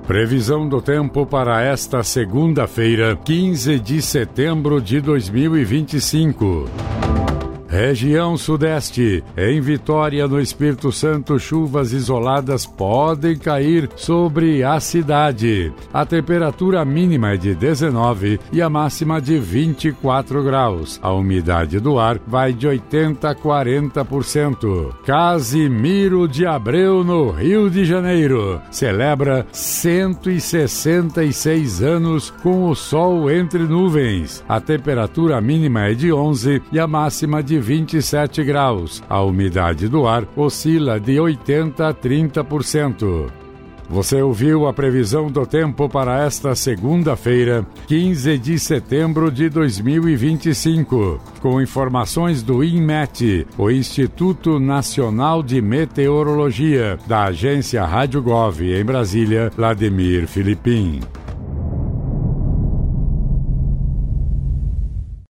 Previsão do tempo para esta segunda-feira, 15 de setembro de 2025. Região Sudeste. Em Vitória, no Espírito Santo, chuvas isoladas podem cair sobre a cidade. A temperatura mínima é de 19 e a máxima de 24 graus. A umidade do ar vai de 80% a 40%. Casimiro de Abreu, no Rio de Janeiro, celebra 166 anos com o sol entre nuvens. A temperatura mínima é de 11 e a máxima de 27 graus. A umidade do ar oscila de 80% a 30%. Você ouviu a previsão do tempo para esta segunda-feira, 15 de setembro de 2025, com informações do INMET, o Instituto Nacional de Meteorologia, da agência Rádio Gov em Brasília, Vladimir Filipim.